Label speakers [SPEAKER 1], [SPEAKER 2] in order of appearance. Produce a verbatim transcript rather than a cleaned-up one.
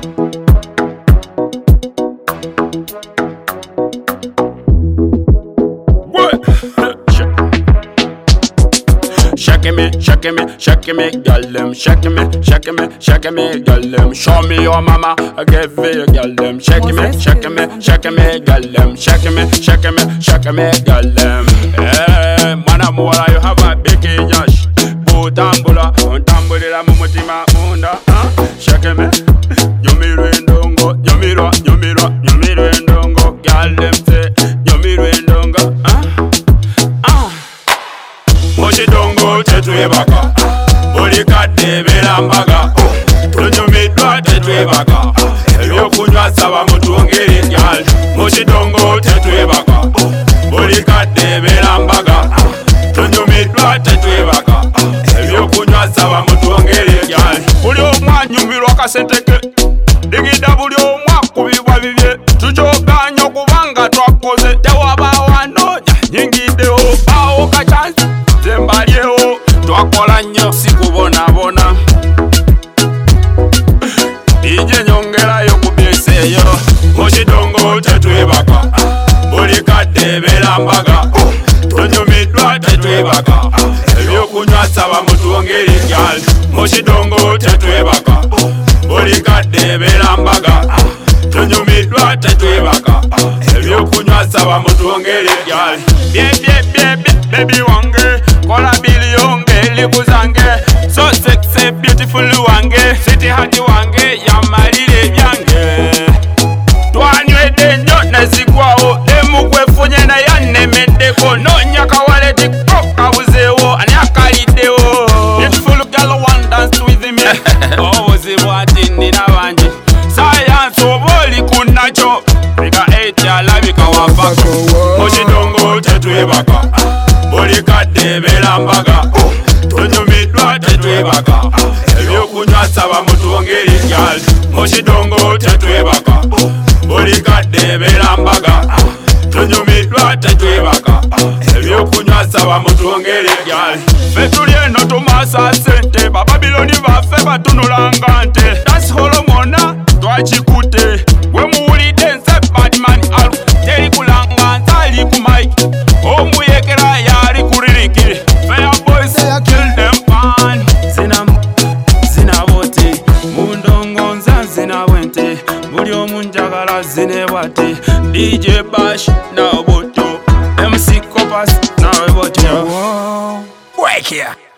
[SPEAKER 1] Shaking me, shaking me, shaking me, girl them. Shaking me, shaking me, shaking me, girl them. Show me your mama, I give you, girl them. Shaking me, shaking me, shaking me, girl them. Shaking me, shaking me, shaking me, girl them. Hey, man, I'm all you have a big yash. Butambula, untambulira mumutima munda. Shaking me, nyumirwe ndongo, nyumirwa, nyumirwa, nyumirwe ndongo, girl them say, nyumirwe ndongo. Mochidongo tetwebaka Bulikadde berambaga Tunyumiddwa tetwebaka Ebyokunywa saba mutwongere gyal Mochidongo tetwebaka Bulikadde berambaga Tunyumiddwa tetwebaka Ebyokunywa saba mutwongere gyal Buli omu anyumirwa kasenteke Digida buli omu akubibwa bibye Tukyoganya okubanga twakoze tewabaawo anoonya nyingiddewo baawo kachansi zembalyewo twakola nnyo sikubonabona ije nyongerayo ku byesi eyo Mochidongo tetwebaka Bulikadde berambaga Tunyumiddwa tetwebaka Ebyokunywa saba mutwongere gyal Mochidongo tetwebaka Bulikadde berambaga Tunyumiddwa tetwebaka Ebyokunywa saba mutwongere gyal Bye bye bye bye baby wange Kola bilionge likuzange So sexy beautiful wange City hati wange yamalire byange Twanywedde nnyo nezigwawo Demukwefunye naye annemeddeko Noonyaka wale tiktok kabuzeewo ani akaliddewo Beautiful girl one dance with me Obuzibu ati nina bangi Science oba oli kunnakyo Fika eight alabika wavako Mochidongo tetwebaka Bulikadde berambaga Tunyumiddwa tetwebaka Ebyokunywa saba mutwongere gyal Mochidongo tetwebaka Bulikadde berambaga Tunyumiddwa tetwebaka Ebyokunywa saba mutwongere gyal Ffe tuli eno tumaasa sente Bababiloni baffe batunulanga nte Dance hall mwonna twakikutte Gwe muwulidde nze badman alu Teri kulanga nzali ku mike Omuyekera yali ku liriki Fair boys kill them pan Zina zina bote Mundongo nza zina wente Buli omu njagala zine bwate D J Bash na oboto M C Copas na oboto
[SPEAKER 2] Wake here.